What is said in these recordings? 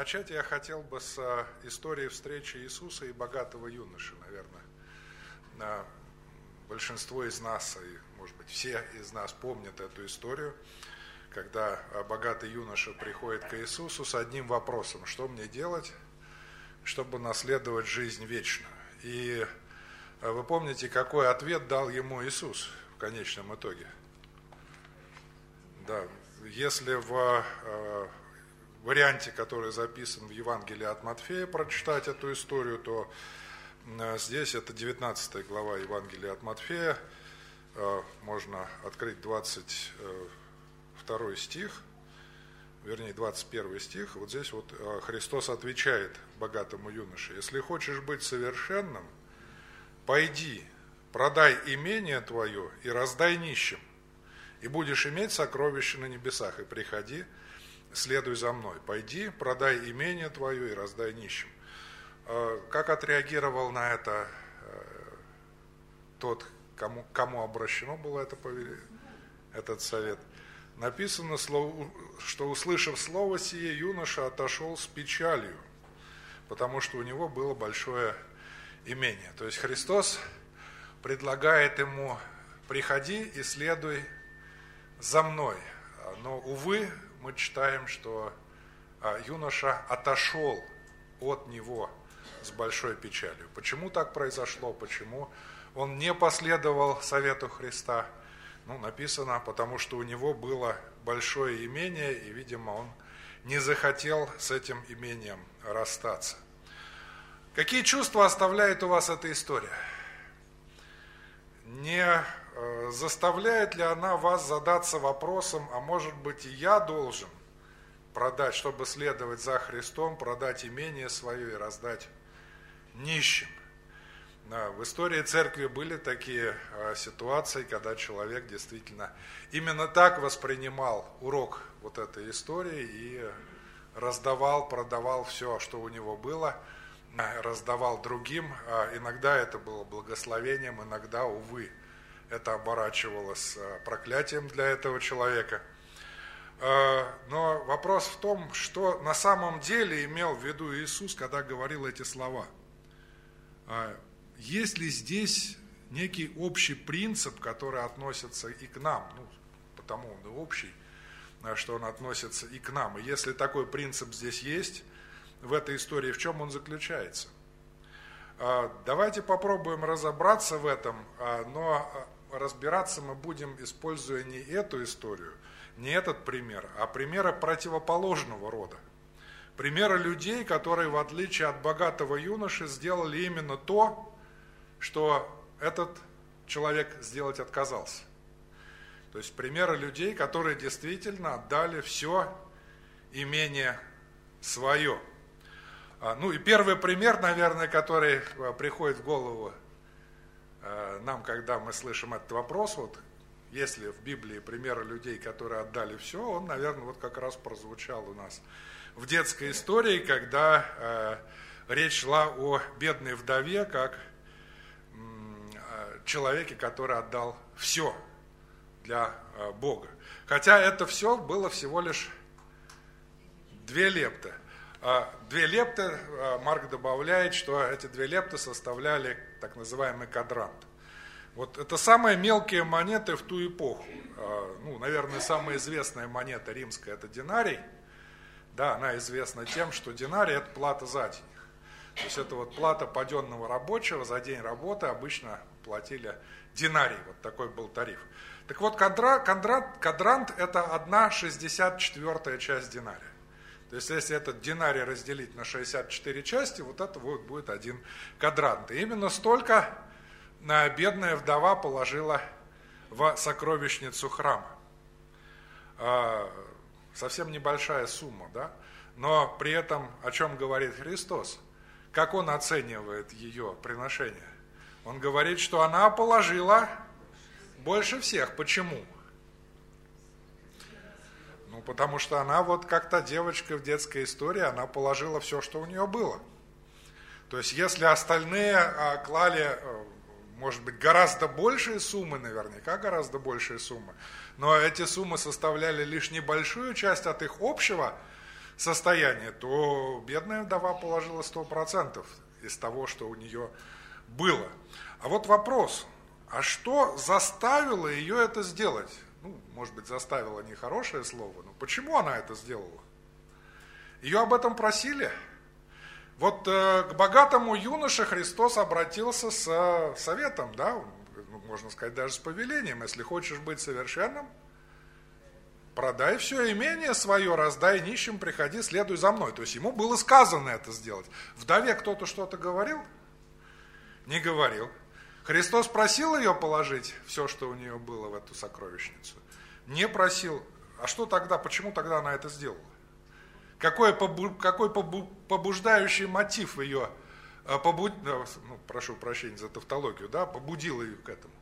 Начать я хотел бы с истории встречи Иисуса и богатого юноши, наверное. Большинство из нас, и, может быть, все из нас помнят эту историю, когда богатый юноша приходит к Иисусу с одним вопросом: что мне делать, чтобы наследовать жизнь вечную? И вы помните, какой ответ дал ему Иисус в конечном итоге? Да, если в варианте, который записан в Евангелии от Матфея, прочитать эту историю, то здесь это 19 глава Евангелия от Матфея, можно открыть 22 стих, вернее 21 стих. Вот здесь вот Христос отвечает богатому юноше: если хочешь быть совершенным, пойди, продай имение твое и раздай нищим, и будешь иметь сокровища на небесах, и приходи, следуй за мной. Пойди, продай имение твое и раздай нищим. Как отреагировал на это тот, кому обращено было этот совет? Написано, что, услышав слово сие, юноша отошел с печалью, потому что у него было большое имение. То есть Христос предлагает ему: приходи и следуй за мной. Но, увы, мы читаем, что юноша отошел от него с большой печалью. Почему так произошло? Почему он не последовал совету Христа? Написано, потому что у него было большое имение, и, видимо, он не захотел с этим имением расстаться. Какие чувства оставляет у вас эта история? Не заставляет ли она вас задаться вопросом: а может быть, и я должен продать, чтобы следовать за Христом, продать имение свое и раздать нищим? В истории церкви были такие ситуации, когда человек действительно именно так воспринимал урок вот этой истории и раздавал, продавал все, что у него было, раздавал другим. Иногда это было благословением, иногда, увы, это оборачивалось проклятием для этого человека. Но вопрос в том, что на самом деле имел в виду Иисус, когда говорил эти слова. Есть ли здесь некий общий принцип, который относится и к нам? Потому он и общий, что он относится и к нам. И если такой принцип здесь есть, в этой истории, в чем он заключается? Давайте попробуем разобраться в этом, но разбираться мы будем, используя не эту историю, не этот пример, а примеры противоположного рода. Примеры людей, которые, в отличие от богатого юноши, сделали именно то, что этот человек сделать отказался. То есть примеры людей, которые действительно отдали все имение свое. И первый пример, наверное, который приходит в голову нам, когда мы слышим этот вопрос, есть ли в Библии примеры людей, которые отдали все, он, наверное, как раз прозвучал у нас в детской истории, когда речь шла о бедной вдове, как человеке, который отдал все для Бога. Хотя это все было всего лишь 2 лепты. 2 лепты, Марк добавляет, что эти 2 лепты составляли так называемый квадрант. Это самые мелкие монеты в ту эпоху. Наверное, самая известная монета римская – это динарий. Да, она известна тем, что динарий – это плата за день. То есть это плата паденного рабочего за день работы, обычно платили динарий, такой был тариф. Так вот, квадрант – это 1/64 часть динария. То есть если этот динарий разделить на 64 части, это будет 1 квадрант. И именно столько бедная вдова положила в сокровищницу храма. Совсем небольшая сумма, да? Но при этом о чем говорит Христос? Как он оценивает ее приношение? Он говорит, что она положила больше всех. Почему? Потому что она как та девочка в детской истории, она положила все, что у нее было. То есть если остальные клали, может быть, гораздо большие суммы, наверняка гораздо большие суммы, но эти суммы составляли лишь небольшую часть от их общего состояние, то бедная вдова положила 100% из того, что у нее было. А вот вопрос, а что заставило ее это сделать? Ну, может быть, заставило нехорошее слово, но почему она это сделала? Ее об этом просили? Вот к богатому юноше Христос обратился с советом, да, можно сказать, даже с повелением. Если хочешь быть совершенным, продай все имение свое, раздай нищим, приходи, следуй за мной. То есть ему было сказано это сделать. Вдове кто-то что-то говорил? Не говорил. Христос просил ее положить все, что у нее было в эту сокровищницу? Не просил. А что тогда, почему тогда она это сделала? Какой побуждающий мотив ее, прошу прощения за тавтологию, да, побудил ее к этому?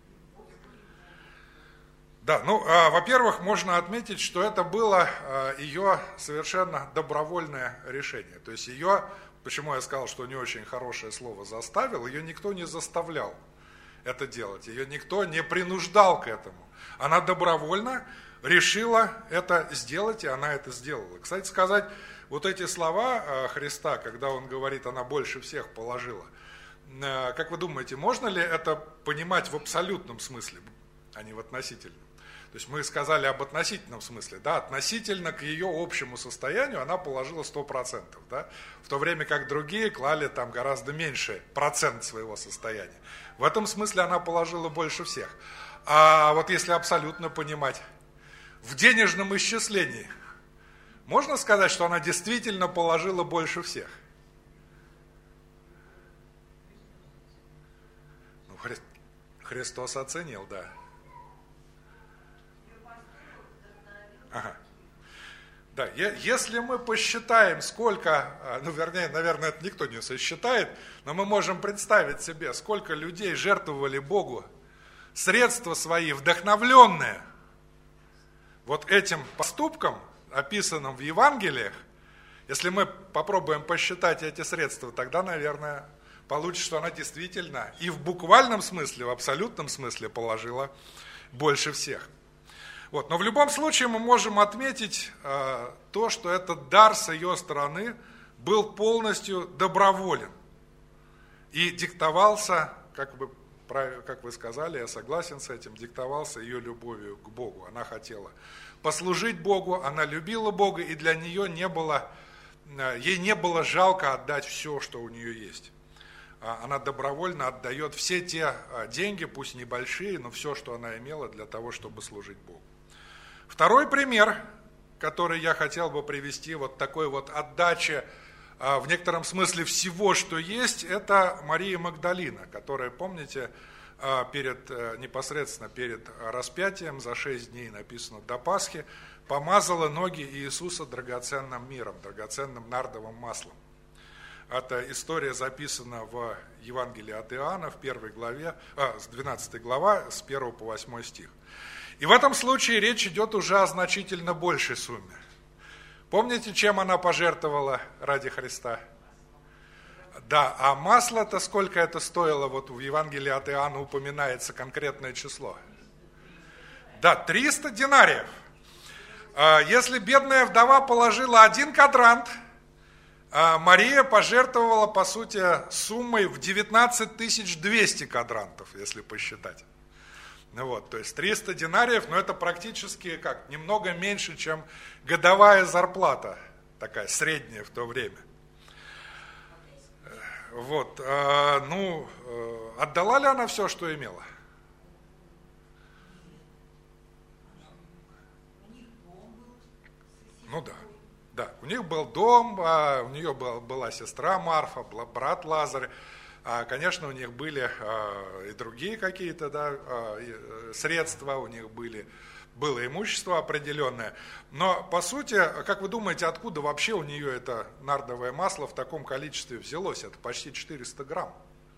Да, во-первых, можно отметить, что это было ее совершенно добровольное решение. То есть ее, почему я сказал, что не очень хорошее слово заставил, ее никто не заставлял это делать, ее никто не принуждал к этому. Она добровольно решила это сделать, и она это сделала. Кстати сказать, вот эти слова Христа, когда он говорит, она больше всех положила, как вы думаете, можно ли это понимать в абсолютном смысле, а не в относительном? То есть мы сказали об относительном смысле, да, относительно к ее общему состоянию она положила 100%, да, в то время как другие клали там гораздо меньше процент своего состояния. В этом смысле она положила больше всех. А вот если абсолютно понимать, в денежном исчислении можно сказать, что она действительно положила больше всех? Ну, Христос оценил, да. Ага. Да, если мы посчитаем, сколько, наверное, это никто не сосчитает, но мы можем представить себе, сколько людей жертвовали Богу средства свои, вдохновленные вот этим поступком, описанным в Евангелиях, если мы попробуем посчитать эти средства, тогда, наверное, получится, что она действительно и в буквальном смысле, в абсолютном смысле положила больше всех. Вот. Но в любом случае мы можем отметить то, что этот дар с ее стороны был полностью доброволен и диктовался, как вы сказали, я согласен с этим, диктовался ее любовью к Богу. Она хотела послужить Богу, она любила Бога, и для нее ей не было жалко отдать все, что у нее есть. Она добровольно отдает все те деньги, пусть небольшие, но все, что она имела, для того, чтобы служить Богу. Второй пример, который я хотел бы привести, вот такой вот отдачи в некотором смысле всего, что есть, это Мария Магдалина, которая, помните, непосредственно перед распятием, за 6 дней написано до Пасхи, помазала ноги Иисуса драгоценным миром, драгоценным нардовым маслом. Эта история записана в Евангелии от Иоанна, в 12 глава, с 1 по 8 стих. И в этом случае речь идет уже о значительно большей сумме. Помните, чем она пожертвовала ради Христа? Да, а масло-то сколько это стоило? Вот в Евангелии от Иоанна упоминается конкретное число. Да, 300 динариев. Если бедная вдова положила 1 квадрант, Мария пожертвовала, по сути, суммой в 19 200 квадрантов, если посчитать. Вот, то есть 300 динариев, но это практически как, немного меньше, чем годовая зарплата, такая средняя в то время. Вот, отдала ли она все, что имела? Ну да, у них был дом, у нее была сестра Марфа, брат Лазарь. Конечно, у них были и другие какие-то средства, у них было имущество определенное. Но, по сути, как вы думаете, откуда вообще у нее это нардовое масло в таком количестве взялось? Это почти 400 грамм.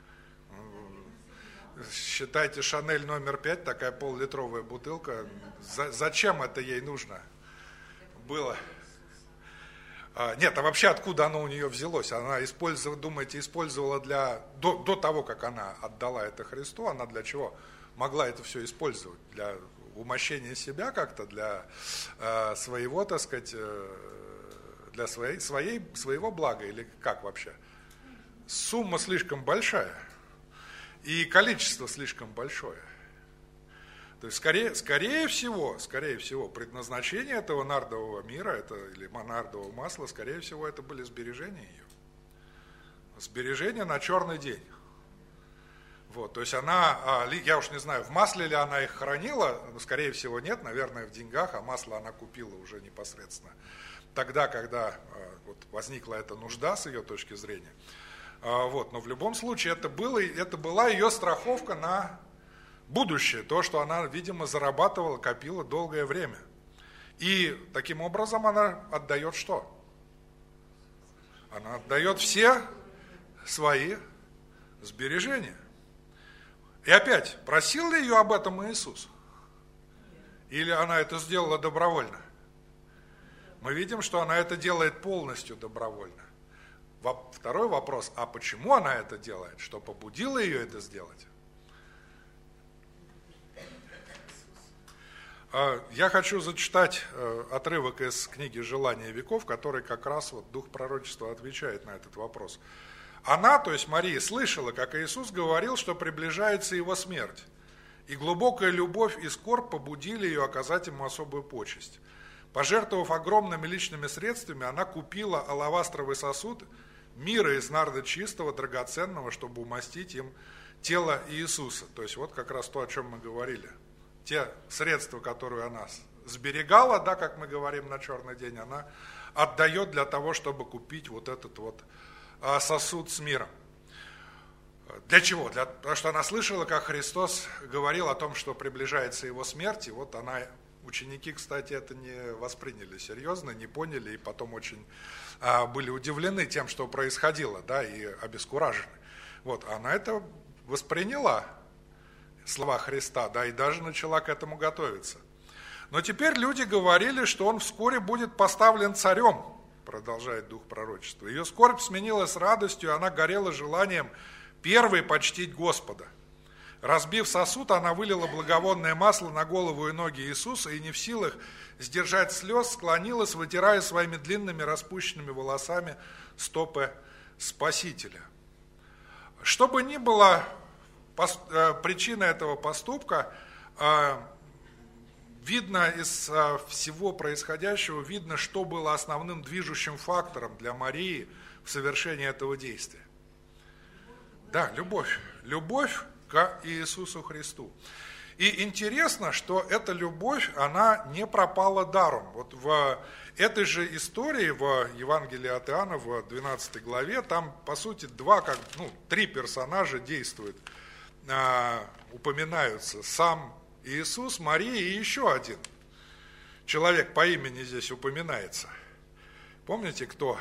Считайте, Шанель номер 5, такая пол-литровая бутылка. Зачем это ей нужно было? Нет, а вообще откуда оно у нее взялось? Она использовала до того, как она отдала это Христу, она для чего могла это все использовать? Для умощения себя как-то, для своего, так сказать, для своего блага или как вообще? Сумма слишком большая и количество слишком большое. То есть, скорее всего, предназначение этого нардового мира, или нардового масла, скорее всего, это были сбережения ее. Сбережения на черный день. Вот, то есть она, я уж не знаю, в масле ли она их хранила, но, скорее всего, нет, наверное, в деньгах, а масло она купила уже непосредственно тогда, когда вот, возникла эта нужда с ее точки зрения. Вот, но в любом случае это была ее страховка на будущее, то, что она, видимо, зарабатывала, копила долгое время. И таким образом она отдает что? Она отдает все свои сбережения. И опять, просил ли ее об этом Иисус? Или она это сделала добровольно? Мы видим, что она это делает полностью добровольно. Второй вопрос, а почему она это делает? Что побудило ее это сделать? Я хочу зачитать отрывок из книги «Желания веков», который как раз вот дух пророчества отвечает на этот вопрос. Она, то есть Мария, слышала, как Иисус говорил, что приближается его смерть, и глубокая любовь и скорбь побудили ее оказать ему особую почесть. Пожертвовав огромными личными средствами, она купила алавастровый сосуд мира из нарда чистого, драгоценного, чтобы умастить им тело Иисуса. То есть вот как раз то, о чем мы говорили. Те средства, которые она сберегала, да, как мы говорим на черный день, она отдает для того, чтобы купить вот этот вот сосуд с миром. Для чего? Потому что она слышала, как Христос говорил о том, что приближается его смерть, и вот ученики, кстати, это не восприняли серьезно, не поняли, и потом очень были удивлены тем, что происходило, да, и обескуражены. Вот, она это восприняла, слова Христа, да, и даже начала к этому готовиться. Но теперь люди говорили, что он вскоре будет поставлен царем, продолжает дух пророчества. Ее скорбь сменилась радостью, она горела желанием первой почтить Господа. Разбив сосуд, она вылила благовонное масло на голову и ноги Иисуса, и не в силах сдержать слез, склонилась, вытирая своими длинными распущенными волосами стопы Спасителя. Что бы ни было причиной этого поступка, видно из всего происходящего, видно, что было основным движущим фактором для Марии в совершении этого действия. Да, любовь. Любовь к Иисусу Христу. И интересно, что эта любовь, она не пропала даром. Вот в этой же истории, в Евангелии от Иоанна, в 12 главе, там, по сути, три персонажа действуют, упоминаются. Сам Иисус, Мария и еще один человек по имени здесь упоминается. Помните, кто?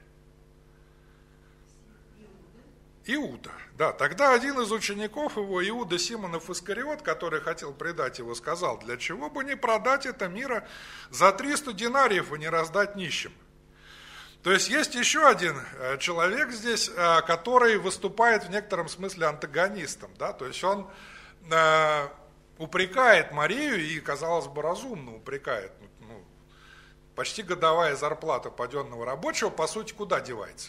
Иуда. Да, тогда один из учеников его, Иуда Симонов Искариот, который хотел предать его, сказал: для чего бы не продать это мира за 300 динариев и не раздать нищим? То есть еще один человек здесь, который выступает в некотором смысле антагонистом. Да? То есть он упрекает Марию, и, казалось бы, разумно упрекает. Почти годовая зарплата паденного рабочего, по сути, куда девается?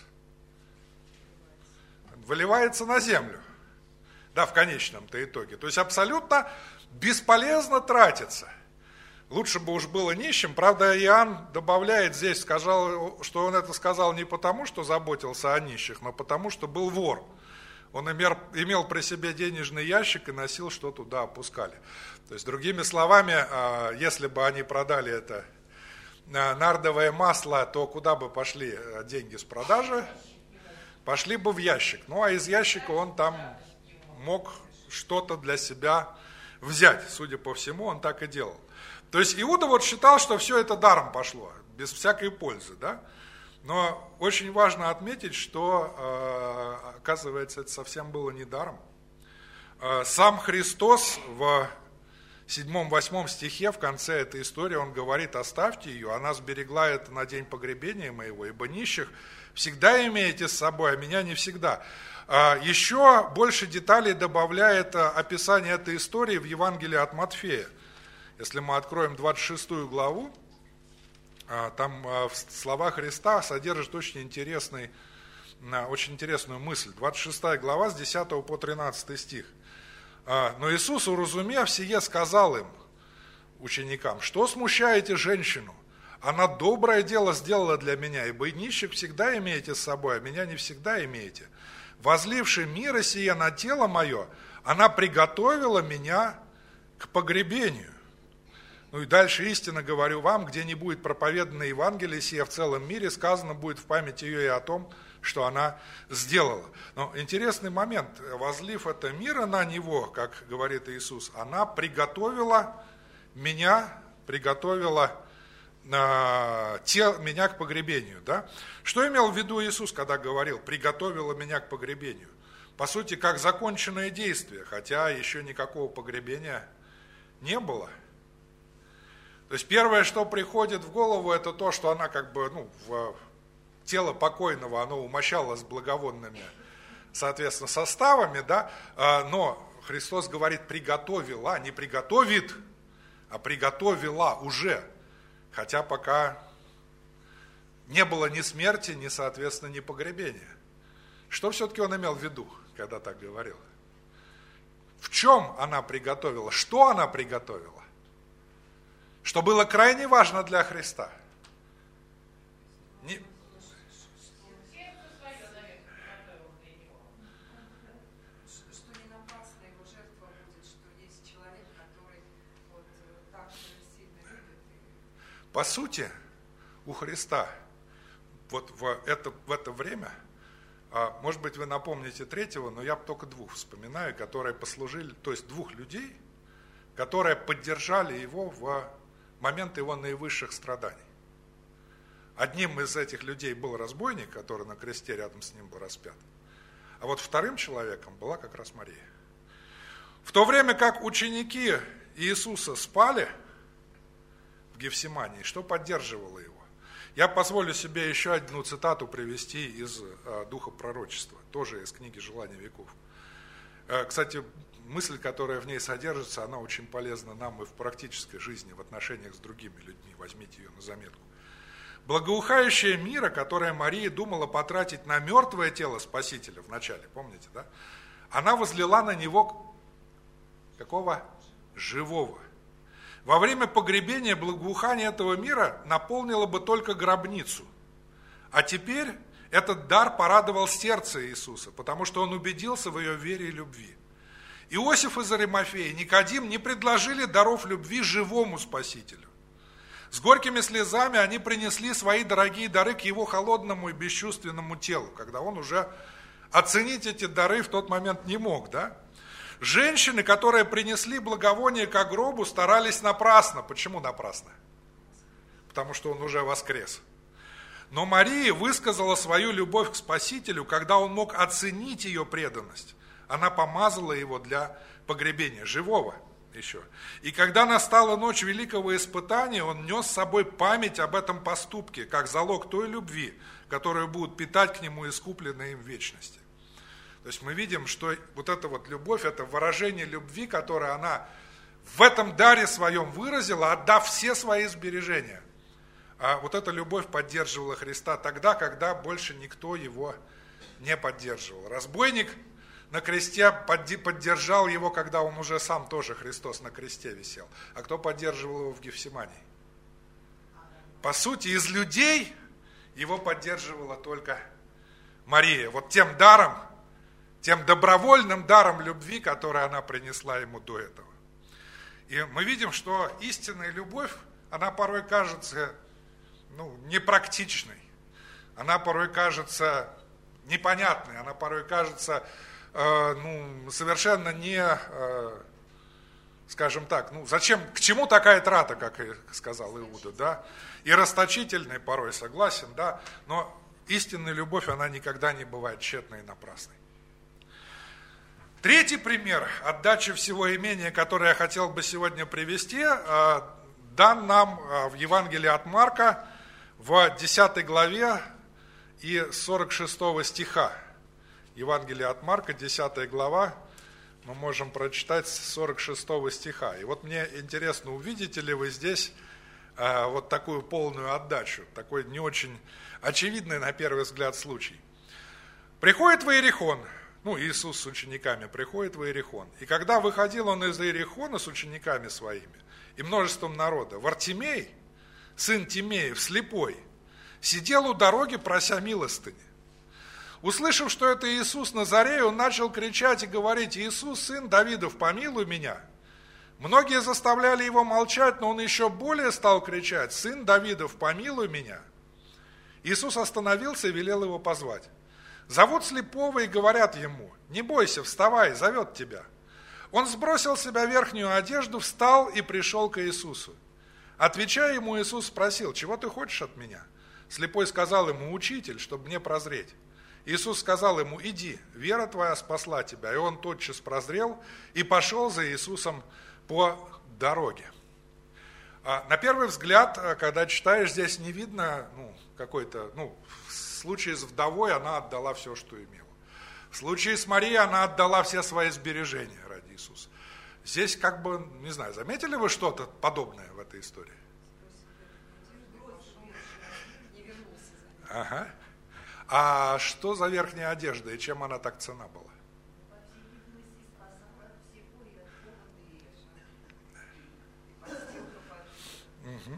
Выливается на землю, да, в конечном-то итоге. То есть абсолютно бесполезно тратится. Лучше бы уж было нищим. Правда, Иоанн добавляет здесь, что он это сказал не потому, что заботился о нищих, но потому, что был вор. Он имел при себе денежный ящик и носил, что туда опускали. То есть, другими словами, если бы они продали это нардовое масло, то куда бы пошли деньги с продажи? Пошли бы в ящик. Ну, а из ящика он там мог что-то для себя взять. Судя по всему, он так и делал. То есть Иуда вот считал, что все это даром пошло, без всякой пользы, да? Но очень важно отметить, что, оказывается, это совсем было не даром. Сам Христос в 7-8 стихе, в конце этой истории, он говорит: оставьте ее, она сберегла это на день погребения моего, ибо нищих всегда имеете с собой, а меня не всегда. Еще больше деталей добавляет описание этой истории в Евангелии от Матфея. Если мы откроем 26 главу, там в словах Христа содержит очень интересную мысль. 26 глава с 10 по 13 стих. «Но Иисус, уразумев сие, сказал им, ученикам, что смущаете женщину? Она доброе дело сделала для меня, ибо нищих всегда имеете с собой, а меня не всегда имеете. Возливши мира сие на тело мое, она приготовила меня к погребению. Ну и дальше истинно говорю вам, где не будет проповедано Евангелие сие в целом мире, сказано будет в память ее и о том, что она сделала». Но интересный момент, возлив это мира на него, как говорит Иисус, она приготовила меня к погребению. Да? Что имел в виду Иисус, когда говорил, приготовила меня к погребению? По сути, как законченное действие, хотя еще никакого погребения не было. То есть первое, что приходит в голову, это то, что она в тело покойного, оно умощалось благовонными, соответственно, составами, да? Но Христос говорит, приготовила, не приготовит, а приготовила уже, хотя пока не было ни смерти, ни, соответственно, ни погребения. Что все-таки он имел в виду, когда так говорил? В чем она приготовила? Что она приготовила? Что было крайне важно для Христа. По сути, у Христа вот в это время, может быть, вы напомните третьего, но я только двух вспоминаю, которые послужили, то есть двух людей, которые поддержали его в момент его наивысших страданий. Одним из этих людей был разбойник, который на кресте рядом с ним был распят. А вот вторым человеком была как раз Мария. В то время как ученики Иисуса спали в Гефсимании, что поддерживало его? Я позволю себе еще одну цитату привести из Духа пророчества, тоже из книги «Желания веков». Кстати, мысль, которая в ней содержится, она очень полезна нам и в практической жизни, в отношениях с другими людьми. Возьмите ее на заметку. Благоухающее мира, которое Мария думала потратить на мертвое тело Спасителя вначале, помните, да? Она возлила на него какого? Живого. Во время погребения благоухание этого мира наполнило бы только гробницу. А теперь этот дар порадовал сердце Иисуса, потому что он убедился в ее вере и любви. Иосиф из Аримафеи и Никодим не предложили даров любви живому Спасителю. С горькими слезами они принесли свои дорогие дары к его холодному и бесчувственному телу, когда он уже оценить эти дары в тот момент не мог, да? Женщины, которые принесли благовоние к гробу, старались напрасно. Почему напрасно? Потому что он уже воскрес. Но Мария высказала свою любовь к Спасителю, когда он мог оценить ее преданность. Она помазала его для погребения, живого еще. И когда настала ночь великого испытания, он нес с собой память об этом поступке, как залог той любви, которую будут питать к нему искупленные им в вечности. То есть мы видим, что вот эта вот любовь, это выражение любви, которое она в этом даре своем выразила, отдав все свои сбережения. А вот эта любовь поддерживала Христа тогда, когда больше никто его не поддерживал. Разбойник на кресте поддержал его, когда он уже сам тоже, Христос, на кресте висел. А кто поддерживал его в Гефсимании? По сути, из людей его поддерживала только Мария. Вот тем даром, тем добровольным даром любви, который она принесла ему до этого. И мы видим, что истинная любовь, она порой кажется непрактичной, она порой кажется непонятной, она порой кажется совершенно не, скажем так, зачем, к чему такая трата, как и сказал Иуда, да? И расточительной порой, согласен, да, но истинная любовь, она никогда не бывает тщетной и напрасной. Третий пример отдачи всего имения, который я хотел бы сегодня привести, дан нам в Евангелии от Марка в 10 главе и 46 стиха. Евангелие от Марка, 10 глава, мы можем прочитать с 46 стиха. И вот мне интересно, увидите ли вы здесь вот такую полную отдачу, такой не очень очевидный на первый взгляд случай. Приходит в Иерихон, Иисус с учениками приходит в Иерихон, и когда выходил он из Иерихона с учениками своими и множеством народа, Вартимей, сын Тимеев, слепой, сидел у дороги, прося милостыни. Услышав, что это Иисус Назарей, он начал кричать и говорить: «Иисус, сын Давидов, помилуй меня». Многие заставляли его молчать, но он еще более стал кричать: «Сын Давидов, помилуй меня». Иисус остановился и велел его позвать. Зовут слепого и говорят ему: «Не бойся, вставай, зовет тебя». Он сбросил с себя верхнюю одежду, встал и пришел к Иисусу. Отвечая ему, Иисус спросил: «Чего ты хочешь от меня?» Слепой сказал ему: «Учитель, чтобы мне прозреть». Иисус сказал ему: «Иди, вера твоя спасла тебя». И он тотчас прозрел и пошел за Иисусом по дороге. На первый взгляд, когда читаешь, здесь не видно в случае с вдовой она отдала все, что имела. В случае с Марией она отдала все свои сбережения ради Иисуса. Здесь заметили вы что-то подобное в этой истории? Ага. А что за верхняя одежда и чем она так ценна была? Угу.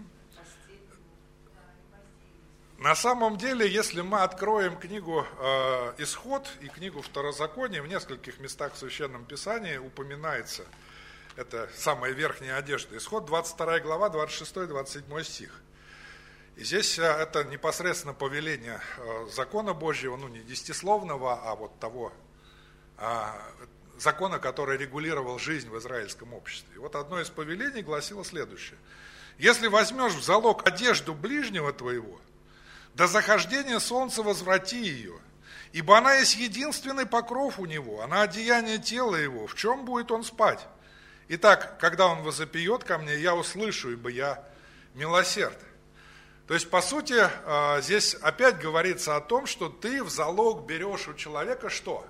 На самом деле, если мы откроем книгу «Исход» и книгу «Второзаконие», в нескольких местах в Священном Писании упоминается эта самая верхняя одежда. Исход, 22 глава, 26-27 стих. И здесь это непосредственно повеление закона Божьего, не десятисловного, а вот того закона, который регулировал жизнь в израильском обществе. И вот одно из повелений гласило следующее: «Если возьмешь в залог одежду ближнего твоего, до захождения солнца возврати ее, ибо она есть единственный покров у него, она одеяние тела его, в чем будет он спать? Итак, когда он возопьет ко мне, я услышу, ибо я милосерд». То есть, по сути, здесь опять говорится о том, что ты в залог берешь у человека что?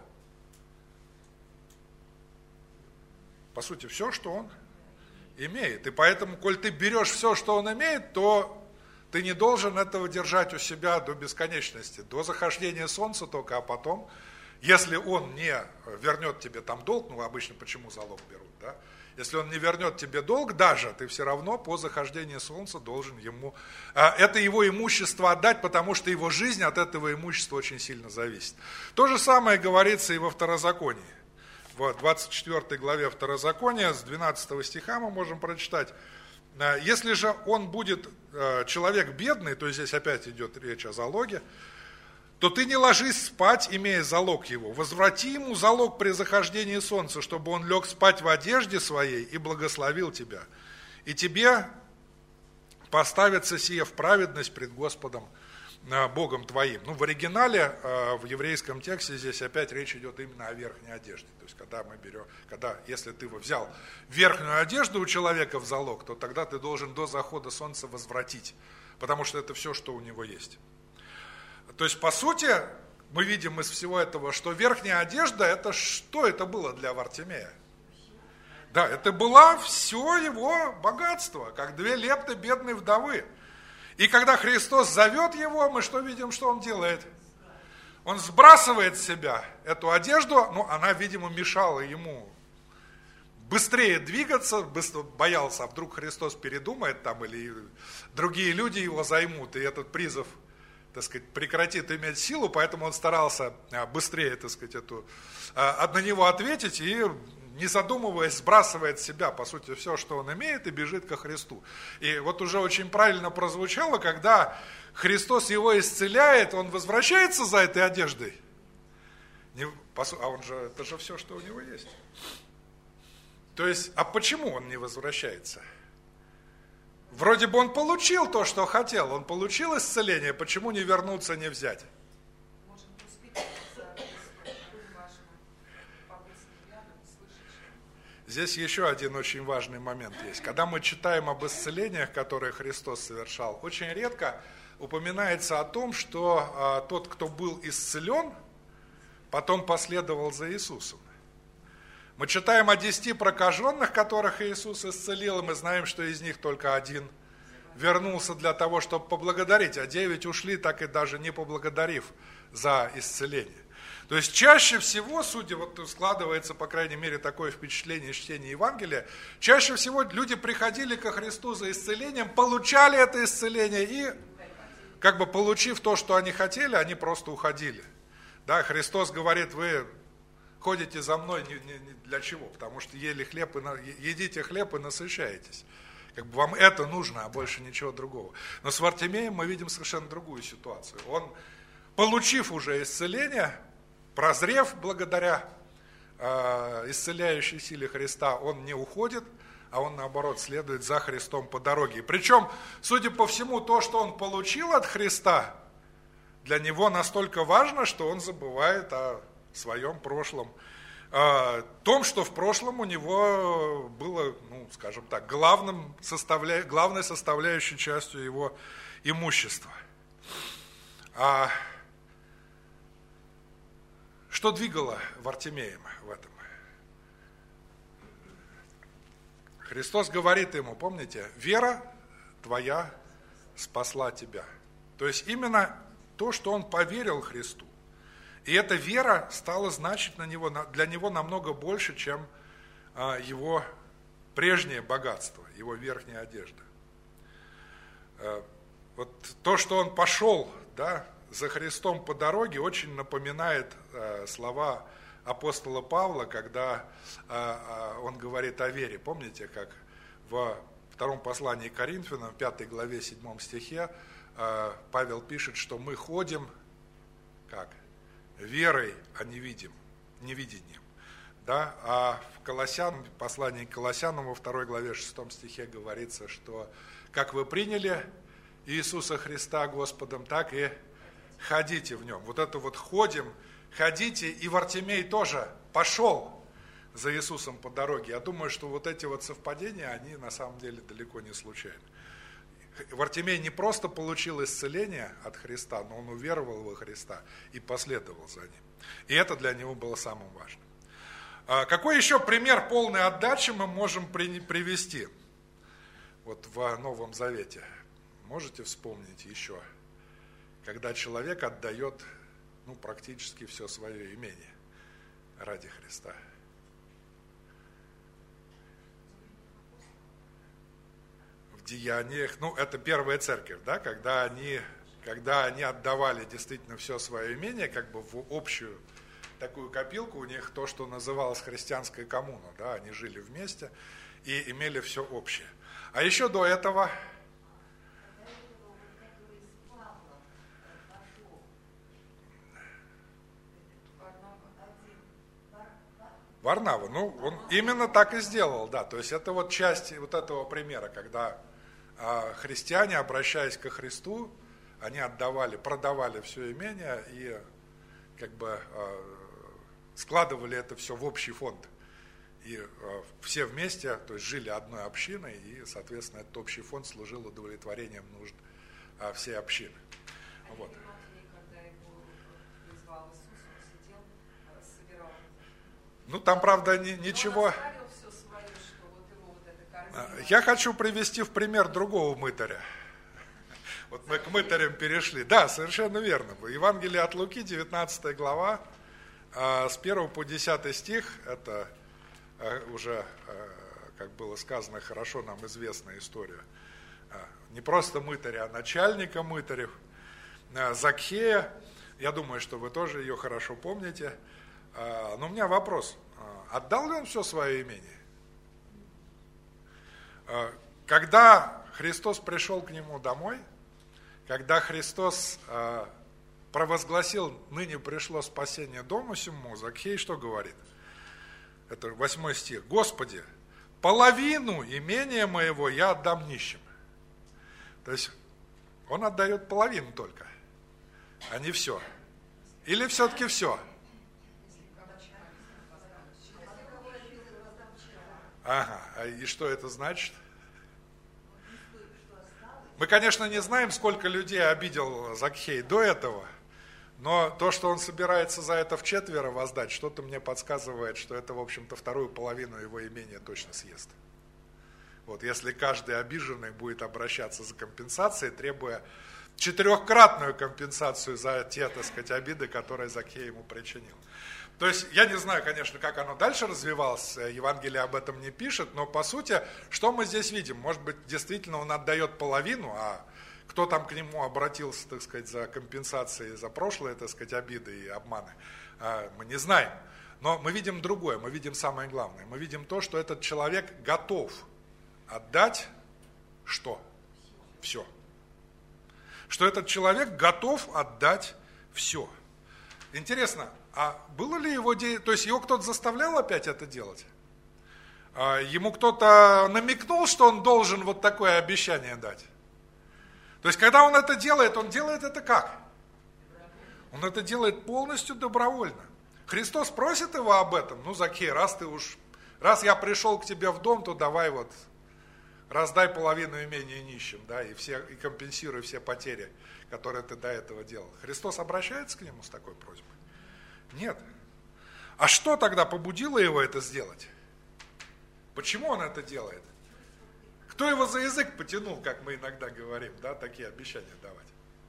По сути, все, что он имеет. И поэтому, коль ты берешь все, что он имеет, то ты не должен этого держать у себя до бесконечности, до захождения солнца только, а потом, если он не вернет тебе там долг, обычно почему залог берут, да? Если он не вернет тебе долг даже, ты все равно по захождении солнца должен ему это его имущество отдать, потому что его жизнь от этого имущества очень сильно зависит. То же самое говорится и во Второзаконии. В 24 главе Второзакония, с 12 стиха мы можем прочитать: «Если же он будет человек бедный», то есть здесь опять идет речь о залоге, «то ты не ложись спать, имея залог его. Возврати ему залог при захождении солнца, чтобы он лег спать в одежде своей и благословил тебя. И тебе поставится сие в праведность пред Господом Богом твоим». В оригинале, в еврейском тексте здесь опять речь идет именно о верхней одежде. То есть, если ты взял верхнюю одежду у человека в залог, то тогда ты должен до захода солнца возвратить, потому что это все, что у него есть. То есть, по сути, мы видим из всего этого, что верхняя одежда, это что это было для Вартимея? Да, это было все его богатство, как 2 лепты бедной вдовы. И когда Христос зовет его, мы что видим, что он делает? Он сбрасывает с себя эту одежду, она, видимо, мешала ему быстрее двигаться, боялся, а вдруг Христос передумает там, или другие люди его займут, и этот призыв, прекратит иметь силу, поэтому он старался быстрее, на него ответить, и, не задумываясь, сбрасывает с себя, по сути, все, что он имеет, и бежит ко Христу. И вот уже очень правильно прозвучало, когда Христос его исцеляет, он возвращается за этой одеждой. Это же все, что у него есть. То есть, а почему он не возвращается? Вроде бы он получил то, что хотел, он получил исцеление, почему не вернуться, не взять? Здесь еще один очень важный момент есть. Когда мы читаем об исцелениях, которые Христос совершал, очень редко упоминается о том, что тот, кто был исцелен, потом последовал за Иисусом. Мы читаем о 10 прокаженных, которых Иисус исцелил, и мы знаем, что из них только один вернулся для того, чтобы поблагодарить, а 9 ушли, так и даже не поблагодарив за исцеление. То есть чаще всего, судя, вот складывается, по крайней мере, такое впечатление из чтения Евангелия, чаще всего люди приходили ко Христу за исцелением, получали это исцеление и, как бы получив то, что они хотели, они просто уходили. Да, Христос говорит, вы ходите за мной не для чего, потому что едите хлеб и насыщаетесь. Как бы вам это нужно, а больше ничего другого. Но с Вартимеем мы видим совершенно другую ситуацию. Он, получив уже исцеление, прозрев благодаря исцеляющей силе Христа, он не уходит, а он, наоборот, следует за Христом по дороге. Причем, судя по всему, то, что он получил от Христа, для него настолько важно, что он забывает о своем прошлом. О том, что в прошлом у него было, скажем так, главной составляющей частью его имущества. Что двигало Вартимеем в этом? Христос говорит ему, помните, вера твоя спасла тебя. То есть именно то, что он поверил Христу. И эта вера стала значить для него намного больше, чем его прежнее богатство, его верхняя одежда. Вот то, что он пошел, за Христом по дороге, очень напоминает слова апостола Павла, когда он говорит о вере. Помните, как во втором послании к Коринфянам, 5 главе, 7 стихе, Павел пишет, что мы ходим, как? Верой, а не невидением. Да? А в послании к Колоссянам во 2 главе 6 стихе говорится, что как вы приняли Иисуса Христа Господом, так и ходите в нем. Вот это вот ходим, ходите, и Вартимей тоже пошел за Иисусом по дороге. Я думаю, что вот эти вот совпадения, они на самом деле далеко не случайны. Вартимей не просто получил исцеление от Христа, но он уверовал во Христа и последовал за ним. И это для него было самым важным. Какой еще пример полной отдачи мы можем привести вот в Новом Завете? Можете вспомнить еще, когда человек отдает практически все свое имение ради Христа? Деяниях, это первая церковь, да, когда они отдавали действительно все свое имение, как бы в общую такую копилку, у них то, что называлось христианская коммуна, да, они жили вместе и имели все общее. А еще до этого... Варнава, он именно так и сделал, да, то есть это вот часть вот этого примера, когда христиане, обращаясь ко Христу, они продавали все имение и как бы складывали это все в общий фонд. И все вместе, то есть жили одной общиной, и, соответственно, этот общий фонд служил удовлетворением нужд всей общины. Вот. Там, правда, ничего... Я хочу привести в пример другого мытаря. Вот мы к мытарям перешли. Да, совершенно верно. В Евангелии от Луки, 19 глава, с 1 по 10 стих, это уже, как было сказано, хорошо нам известная история. Не просто мытаря, а начальника мытарев, Закхея. Я думаю, что вы тоже ее хорошо помните. Но у меня вопрос. Отдал ли он все свое имение? Когда Христос пришел к нему домой, когда Христос провозгласил, ныне пришло спасение дому сему, Закхей что говорит? Это 8 стих. Господи, половину имения моего я отдам нищим. То есть он отдает половину только, а не все. Или все-таки все? Ага, и что это значит? Мы, конечно, не знаем, сколько людей обидел Закхей до этого, но то, что он собирается за это вчетверо воздать, что-то мне подсказывает, что это, в общем-то, вторую половину его имения точно съест. Вот если каждый обиженный будет обращаться за компенсацией, требуя 4-кратную компенсацию за те, так сказать, обиды, которые Закхей ему причинил. То есть, я не знаю, конечно, как оно дальше развивалось, Евангелие об этом не пишет, но по сути, что мы здесь видим? Может быть, действительно он отдает половину, а кто там к нему обратился, так сказать, за компенсацией за прошлые, так сказать, обиды и обманы, мы не знаем. Но мы видим другое, мы видим самое главное. Мы видим то, что этот человек готов отдать что? Все. Что этот человек готов отдать все. Интересно, а было ли его, то есть его кто-то заставлял опять это делать? Ему кто-то намекнул, что он должен вот такое обещание дать? То есть, когда он это делает это как? Он это делает полностью добровольно. Христос просит его об этом, ну, Закхей, раз я пришел к тебе в дом, то давай вот раздай половину имения нищим, да, и компенсируй все потери, которые ты до этого делал. Христос обращается к нему с такой просьбой? Нет. А что тогда побудило его это сделать? Почему он это делает? Кто его за язык потянул, как мы иногда говорим, да, такие обещания давать?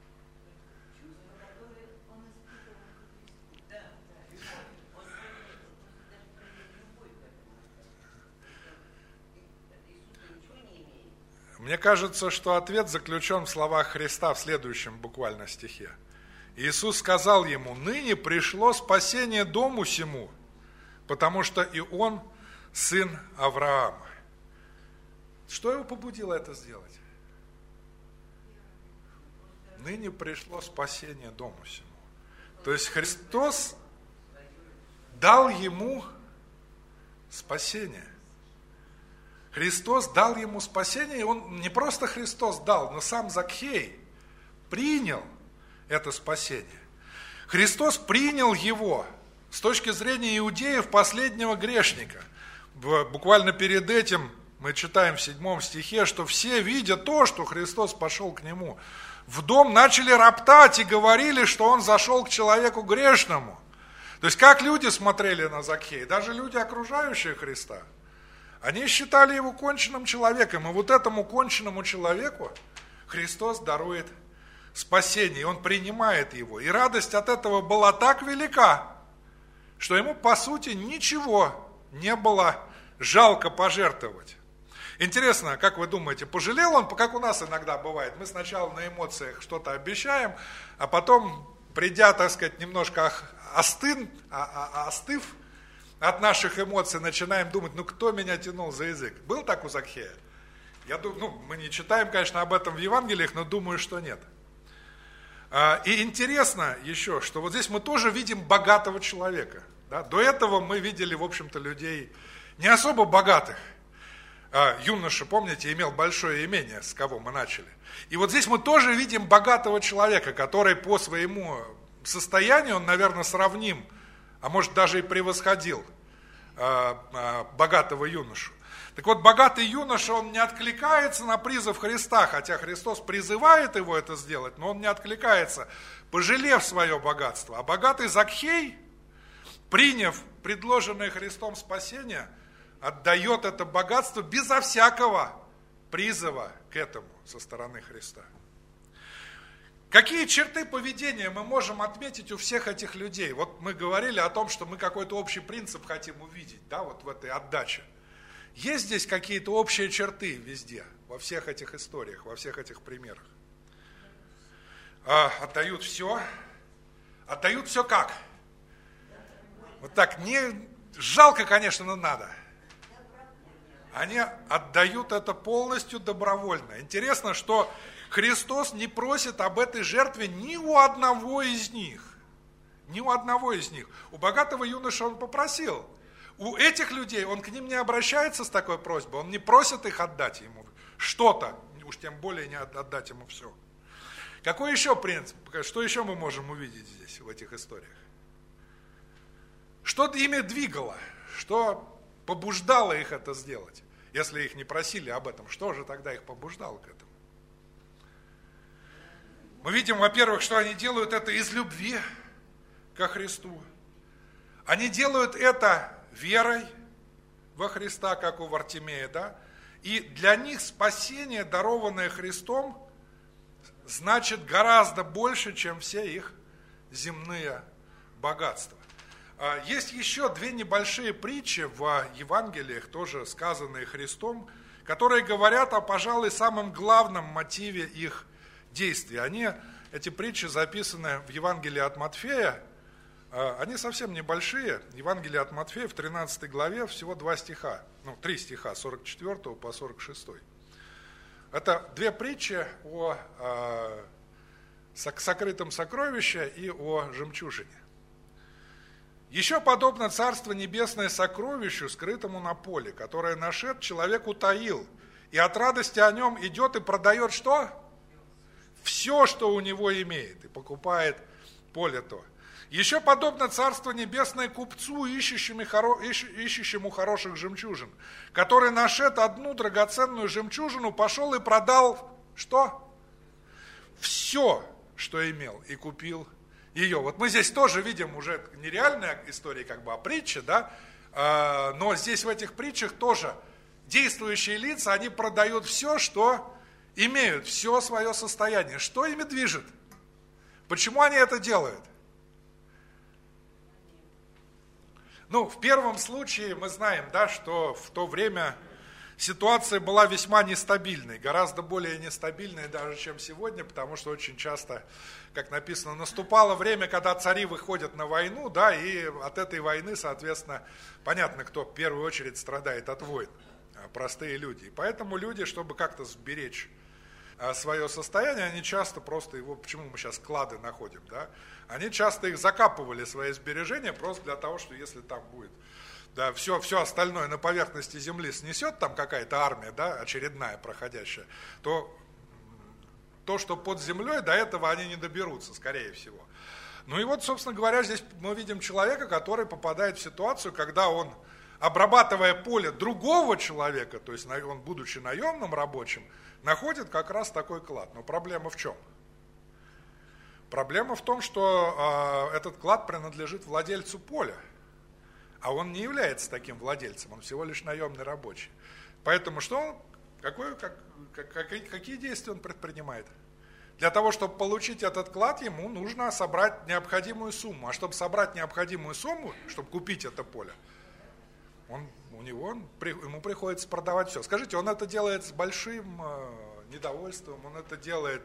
Мне кажется, что ответ заключен в словах Христа в следующем буквально стихе. Иисус сказал ему: «Ныне пришло спасение дому сему, потому что и он сын Авраама». Что его побудило это сделать? Ныне пришло спасение дому сему. То есть Христос дал ему спасение. Христос дал ему спасение, и он не просто Христос дал, но сам Закхей принял это спасение. Христос принял его с точки зрения иудеев последнего грешника. Буквально перед этим мы читаем в 7 стихе, что все, видя то, что Христос пошел к нему в дом, начали роптать и говорили, что он зашел к человеку грешному. То есть как люди смотрели на Закхея, даже люди, окружающие Христа, они считали его конченным человеком, и вот этому конченному человеку Христос дарует спасение, и он принимает его. И радость от этого была так велика, что ему, по сути, ничего не было жалко пожертвовать. Интересно, как вы думаете, пожалел он, как у нас иногда бывает, мы сначала на эмоциях что-то обещаем, а потом, придя, так сказать, немножко остыв от наших эмоций, начинаем думать, ну кто меня тянул за язык? Был так у Закхея? Я думаю, мы не читаем, конечно, об этом в Евангелиях, но думаю, что нет. И интересно еще, что вот здесь мы тоже видим богатого человека. Да? До этого мы видели, в общем-то, людей не особо богатых. Юноша, помните, имел большое имение, с кого мы начали. И вот здесь мы тоже видим богатого человека, который по своему состоянию, он, наверное, сравним, а может даже и превосходил богатого юношу. Так вот, богатый юноша, он не откликается на призыв Христа, хотя Христос призывает его это сделать, но он не откликается, пожалев свое богатство. А богатый Закхей, приняв предложенное Христом спасение, отдает это богатство безо всякого призыва к этому со стороны Христа. Какие черты поведения мы можем отметить у всех этих людей? Вот мы говорили о том, что мы какой-то общий принцип хотим увидеть, да, вот в этой отдаче. Есть здесь какие-то общие черты везде, во всех этих историях, во всех этих примерах? Отдают все как? Вот так, не жалко, конечно, но надо. Они отдают это полностью добровольно. Интересно, что Христос не просит об этой жертве ни у одного из них. Ни у одного из них. У богатого юноши он попросил. У этих людей он к ним не обращается с такой просьбой. Он не просит их отдать ему что-то, уж тем более не отдать ему все. Какой еще принцип? Что еще мы можем увидеть здесь, в этих историях? Что ими двигало? Что побуждало их это сделать? Если их не просили об этом, что же тогда их побуждало к этому? Мы видим, во-первых, что они делают это из любви ко Христу. Они делают это верой во Христа, как у Вартимея, да? И для них спасение, дарованное Христом, значит гораздо больше, чем все их земные богатства. Есть еще две небольшие притчи в Евангелиях, тоже сказанные Христом, которые говорят о, пожалуй, самом главном мотиве их действий. Эти притчи записаны в Евангелии от Матфея, они совсем небольшие. Евангелие от Матфея в 13 главе всего 3 стиха, 44 по 46. Это две притчи о сокрытом сокровище и о жемчужине. Еще подобно Царство Небесное сокровищу, скрытому на поле, которое нашед, человек утаил, и от радости о нем идет и продает что? Все, что у него имеет, и покупает поле то. Еще подобно Царство Небесное купцу, ищущему хороших жемчужин, который нашед одну драгоценную жемчужину, пошел и продал что? Все, что имел, и купил ее. Вот мы здесь тоже видим уже нереальная история, а притча, да? Но здесь в этих притчах тоже действующие лица, они продают все, что имеют, все свое состояние. Что ими движет? Почему они это делают? В первом случае мы знаем, да, что в то время ситуация была весьма нестабильной, гораздо более нестабильной даже, чем сегодня, потому что очень часто, как написано, наступало время, когда цари выходят на войну, да, и от этой войны, соответственно, понятно, кто в первую очередь страдает от войн, простые люди. И поэтому люди, чтобы как-то сберечь свое состояние, они часто просто его, почему мы сейчас клады находим, да, они часто их закапывали, свои сбережения, просто для того, что если там будет, да, все остальное на поверхности земли снесет там какая-то армия, да, очередная проходящая, то, что под землей, до этого они не доберутся, скорее всего. Ну и вот, собственно говоря, здесь мы видим человека, который попадает в ситуацию, когда он, обрабатывая поле другого человека, то есть он, будучи наемным рабочим, находит как раз такой клад. Но проблема в чем? Проблема в том, что этот клад принадлежит владельцу поля, а он не является таким владельцем, он всего лишь наемный рабочий. Поэтому что он, какие действия он предпринимает? Для того, чтобы получить этот клад, ему нужно собрать необходимую сумму. А чтобы собрать необходимую сумму, чтобы купить это поле, ему приходится продавать все. Скажите, он это делает с большим недовольством, он это делает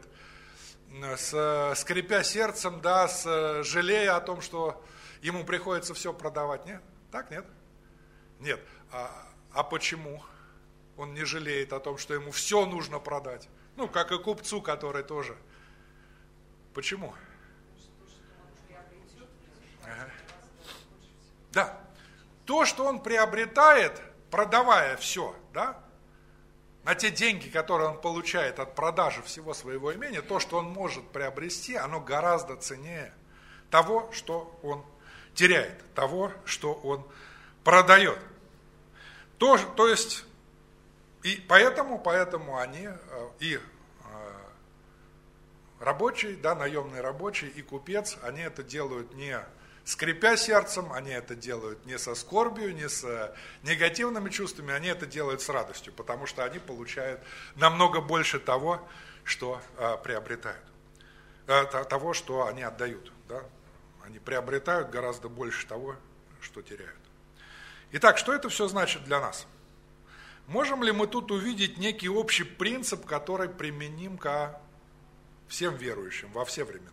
скрипя сердцем, да, жалея о том, что ему приходится все продавать? Нет? Так, нет? Нет. А почему он не жалеет о том, что ему все нужно продать? Как и купцу, который тоже. Почему? Ага. Да. То, что он приобретает, продавая все, да, на те деньги, которые он получает от продажи всего своего имения, то, что он может приобрести, оно гораздо ценнее того, что он теряет, того, что он продает. То есть, и поэтому они, и рабочий, да, наемный рабочий, и купец, они это делают не скрипя сердцем, они это делают не со скорбью, не с негативными чувствами, они это делают с радостью, потому что они получают намного больше того, что приобретают, того, что они отдают. Да? Они приобретают гораздо больше того, что теряют. Итак, что это все значит для нас? Можем ли мы тут увидеть некий общий принцип, который применим ко всем верующим во все времена?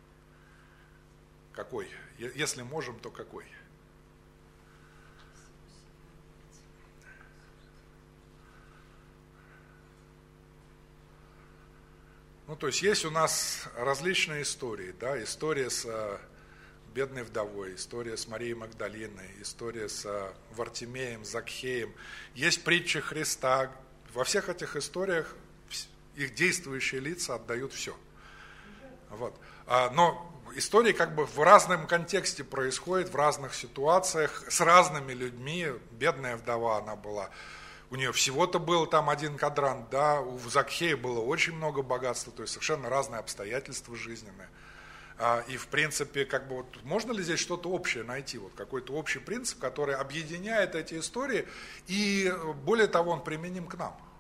Какой? Если можем, то какой? То есть у нас различные истории, да, история с бедной вдовой, история с Марией Магдалиной, история с Вартимеем, Закхеем. Есть притчи Христа. Во всех этих историях их действующие лица отдают все. Вот. Но истории в разном контексте происходят, в разных ситуациях, с разными людьми. Бедная вдова она была, у нее всего-то был там один квадрант, да, у Закхея было очень много богатства, то есть совершенно разные обстоятельства жизненные. И в принципе, можно ли здесь что-то общее найти, какой-то общий принцип, который объединяет эти истории, и более того, он применим к нам.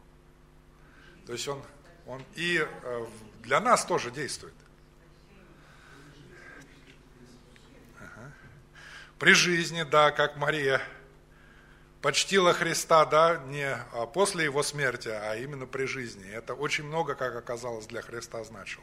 То есть он и для нас тоже действует. При жизни, да, как Мария почтила Христа, да, не после его смерти, а именно при жизни. Это очень много, как оказалось, для Христа значило.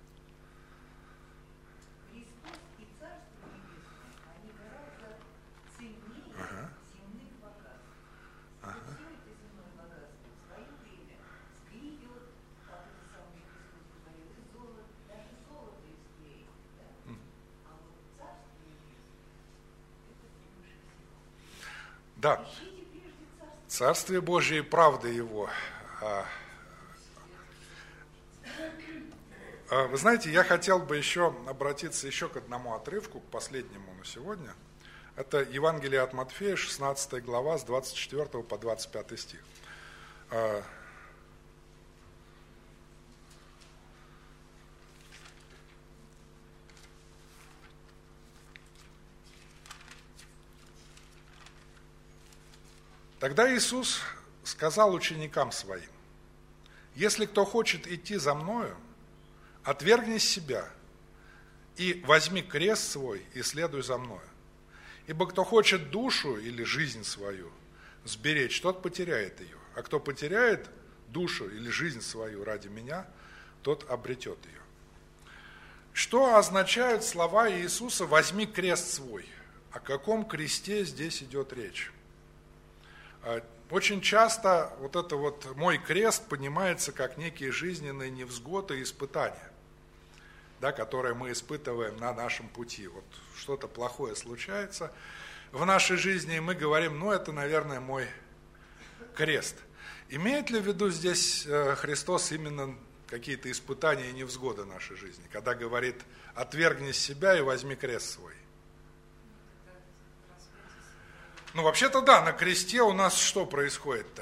Христос и Царство Небесное, они гораздо ценнее земных богатств. Все это земное богатство в свое время сгниет, как это самый Христос говорил, и золото, даже золото истлеет. Да? А вот Царство Небесное, это превыше всего. Да. Царствие Божие и правда Его. Вы знаете, я хотел бы еще обратиться еще к одному отрывку, к последнему на сегодня. Это Евангелие от Матфея, 16 глава, с 24 по 25 стих. Тогда Иисус сказал ученикам своим: «Если кто хочет идти за Мною, отвергни себя и возьми крест свой и следуй за Мною. Ибо кто хочет душу или жизнь свою сберечь, тот потеряет ее, а кто потеряет душу или жизнь свою ради Меня, тот обретет ее». Что означают слова Иисуса «возьми крест свой»? О каком кресте здесь идет речь? Очень часто вот это вот «мой крест» понимается как некие жизненные невзгоды и испытания, да, которые мы испытываем на нашем пути. Вот что-то плохое случается в нашей жизни, и мы говорим: ну, это, наверное, мой крест. Имеет ли в виду здесь Христос именно какие-то испытания и невзгоды нашей жизни, когда говорит: отвергни себя и возьми крест свой? Ну, вообще-то да, на кресте у нас что происходит-то?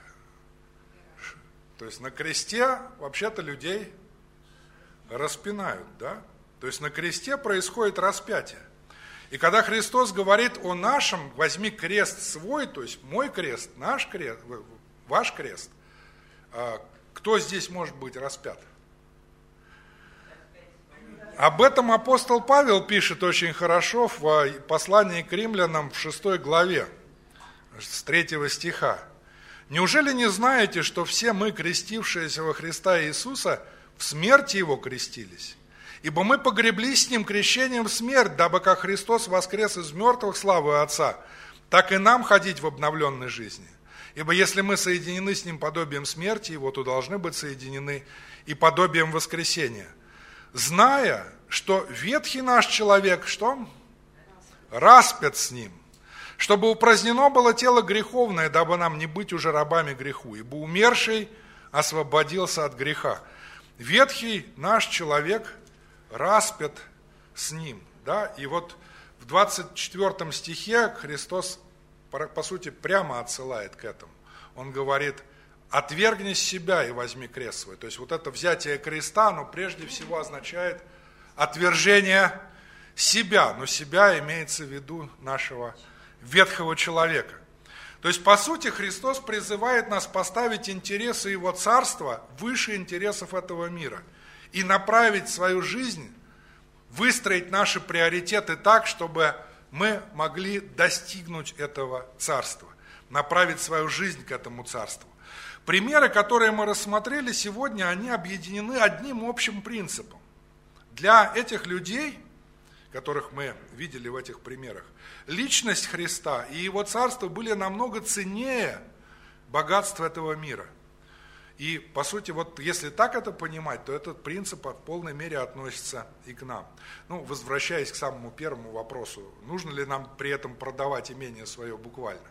То есть на кресте вообще-то людей распинают, да? То есть на кресте происходит распятие. И когда Христос говорит о нашем: возьми крест свой, то есть мой крест, наш крест, ваш крест, кто здесь может быть распят? Об этом апостол Павел пишет очень хорошо в послании к римлянам в 6 главе, с 3 стиха. «Неужели не знаете, что все мы, крестившиеся во Христа Иисуса, в смерти Его крестились? Ибо мы погреблись с Ним крещением в смерть, дабы как Христос воскрес из мертвых славою Отца, так и нам ходить в обновленной жизни. Ибо если мы соединены с Ним подобием смерти Его, то должны быть соединены и подобием воскресения. Зная, что ветхий наш человек, что? Распят с Ним, чтобы упразднено было тело греховное, дабы нам не быть уже рабами греху, ибо умерший освободился от греха». Ветхий наш человек распят с Ним. Да? И вот в 24 стихе Христос, по сути, прямо отсылает к этому. Он говорит: отвергни себя и возьми крест свой. То есть вот это взятие креста, оно прежде всего означает отвержение себя. Но себя имеется в виду нашего ветхого человека. То есть, по сути, Христос призывает нас поставить интересы Его Царства выше интересов этого мира. И направить свою жизнь, выстроить наши приоритеты так, чтобы мы могли достигнуть этого Царства. Направить свою жизнь к этому Царству. Примеры, которые мы рассмотрели сегодня, они объединены одним общим принципом. Для этих людей, которых мы видели в этих примерах, личность Христа и Его Царство были намного ценнее богатства этого мира. И, по сути, вот если так это понимать, то этот принцип в полной мере относится и к нам. Ну, возвращаясь к самому первому вопросу, нужно ли нам при этом продавать имение свое буквально?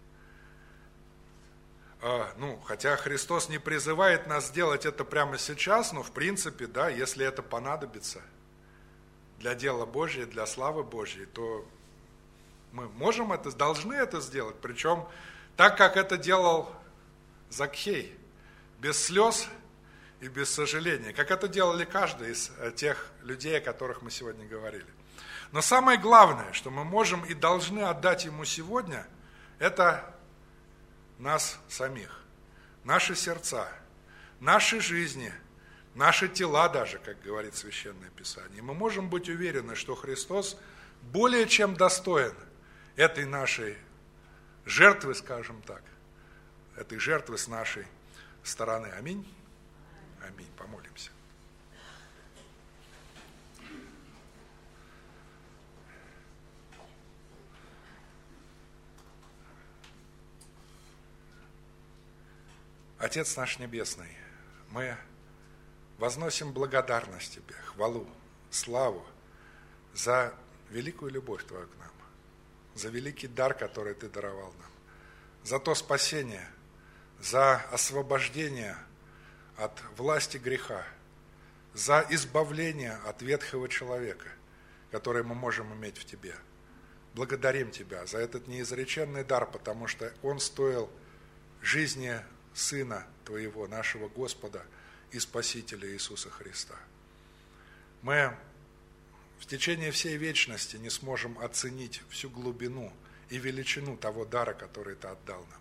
Хотя Христос не призывает нас сделать это прямо сейчас, но в принципе, да, если это понадобится для дела Божьего, для славы Божьей, то мы можем это, должны это сделать, причем так, как это делал Закхей, без слез и без сожаления, как это делали каждый из тех людей, о которых мы сегодня говорили. Но самое главное, что мы можем и должны отдать Ему сегодня, это нас самих, наши сердца, наши жизни, наши тела даже, как говорит Священное Писание. Мы можем быть уверены, что Христос более чем достоин этой нашей жертвы, скажем так, этой жертвы с нашей стороны. Аминь? Аминь. Помолимся. Отец наш Небесный, мы возносим благодарность Тебе, хвалу, славу за великую любовь Твою к нам, за великий дар, который Ты даровал нам, за то спасение, за освобождение от власти греха, за избавление от ветхого человека, который мы можем иметь в Тебе. Благодарим Тебя за этот неизреченный дар, потому что он стоил жизни Сына Твоего, нашего Господа и Спасителя Иисуса Христа. Мы в течение всей вечности не сможем оценить всю глубину и величину того дара, который Ты отдал нам.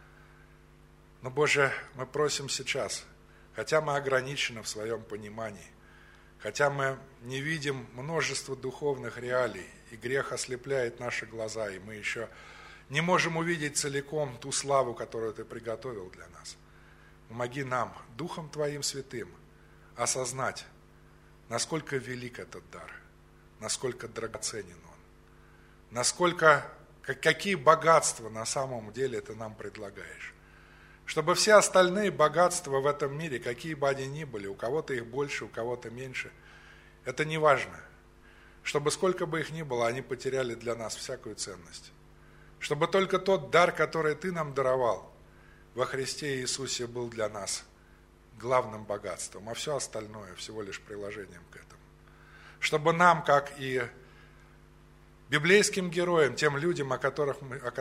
Но, Боже, мы просим сейчас, хотя мы ограничены в своем понимании, хотя мы не видим множество духовных реалий, и грех ослепляет наши глаза, и мы еще не можем увидеть целиком ту славу, которую Ты приготовил для нас. Помоги нам, Духом Твоим Святым, осознать, насколько велик этот дар, насколько драгоценен он, насколько, какие богатства на самом деле Ты нам предлагаешь. Чтобы все остальные богатства в этом мире, какие бы они ни были, у кого-то их больше, у кого-то меньше, это не важно. Чтобы сколько бы их ни было, они потеряли для нас всякую ценность. Чтобы только тот дар, который Ты нам даровал во Христе Иисусе, был для нас главным богатством, а все остальное всего лишь приложением к этому. Чтобы нам, как и библейским героям, тем людям, о которых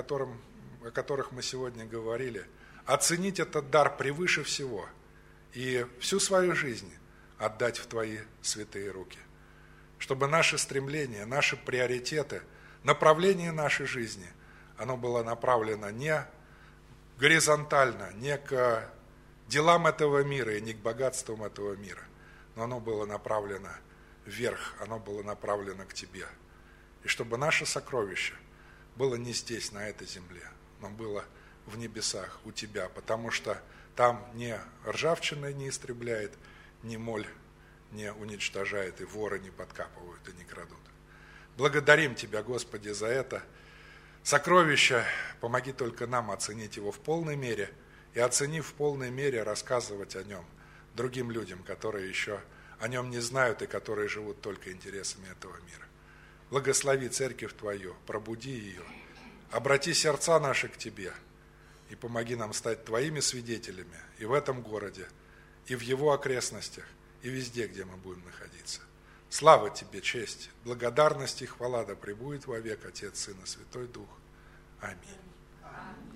мы сегодня говорили, оценить этот дар превыше всего и всю свою жизнь отдать в Твои святые руки. Чтобы наши стремления, наши приоритеты, направление нашей жизни, оно было направлено не горизонтально, не к делам этого мира и не к богатствам этого мира, но оно было направлено вверх, оно было направлено к Тебе. И чтобы наше сокровище было не здесь, на этой земле, но было в небесах у Тебя, потому что там ни ржавчина не истребляет, ни моль не уничтожает, и воры не подкапывают и не крадут. Благодарим Тебя, Господи, за это сокровище. Помоги только нам оценить его в полной мере и, оценив в полной мере, рассказывать о нем другим людям, которые еще о нем не знают и которые живут только интересами этого мира. Благослови церковь Твою, пробуди ее, обрати сердца наши к Тебе и помоги нам стать Твоими свидетелями и в этом городе, и в его окрестностях, и везде, где мы будем находиться. Слава Тебе, честь, благодарность и хвала да пребудет вовек Отец, Сын и Святой Дух. Аминь.